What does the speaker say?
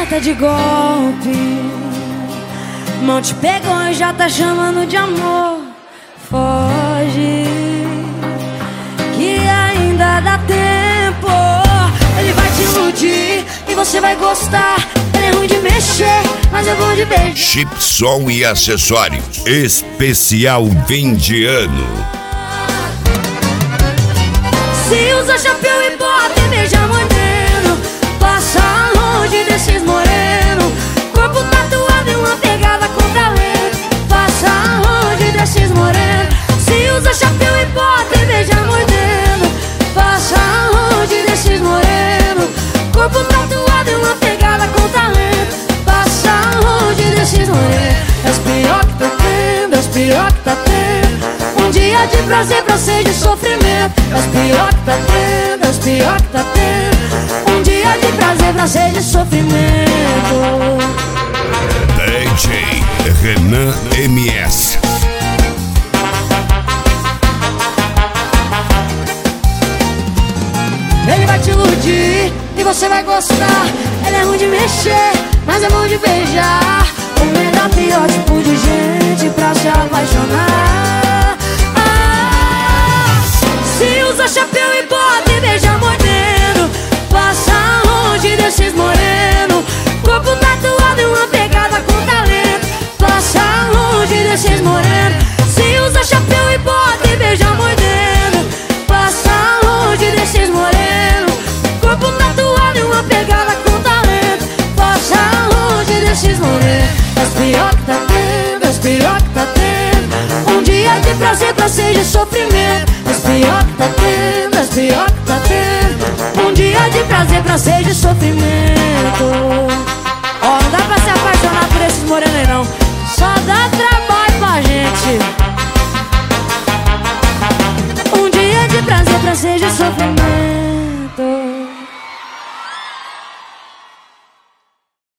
alerta de golpe. Mão te pegou e já tá chamando de amor. Foge, que ainda dá tempo. Ele vai te iludir e você vai gostar. Ele é ruim de mexer, mas é bom de beijar. Chip, som e acessórios. Especial fim de ano. Se usa chapéu e bota e beija moreno, passa longe desses moreno. Corpo tatuado e uma pegada com talento. Passa longe desses moreno. Se usa chapéu e bota e beija moreno, passa longe desses moreno. Corpo tatuado e uma pegada com talento. Passa longe desses moreno. É os pior que tá tendo, é os pior que tá tendo. Um dia de prazer pra ser de sofrimento. É os pior que tá tendo, é os pior que tá tendo. Um dia de prazer pra ser de sofrimento. DJ Renan MS. Ele vai te iludir e você vai gostar. Ele é ruim de mexer, mas é bom de beijar. O melhor, pior tipo de gente pra se apaixonar. Se usa chapéu e bota e beija moreno, passa longe desses moreno. Corpo tatuado e uma pegada com talento. Passa longe desses moreno. Se usa chapéu e bota e beija moreno, passa longe desses moreno. Corpo tatuado e uma pegada com talento. Passa longe desses moreno. É os pior que tá tendo, é os pior que tá tendo. Um dia de prazer pra ser de sofrimento. É os pior que tá tendo, é os pior que tá tendo. Um dia de prazer pra ser de sofrimento.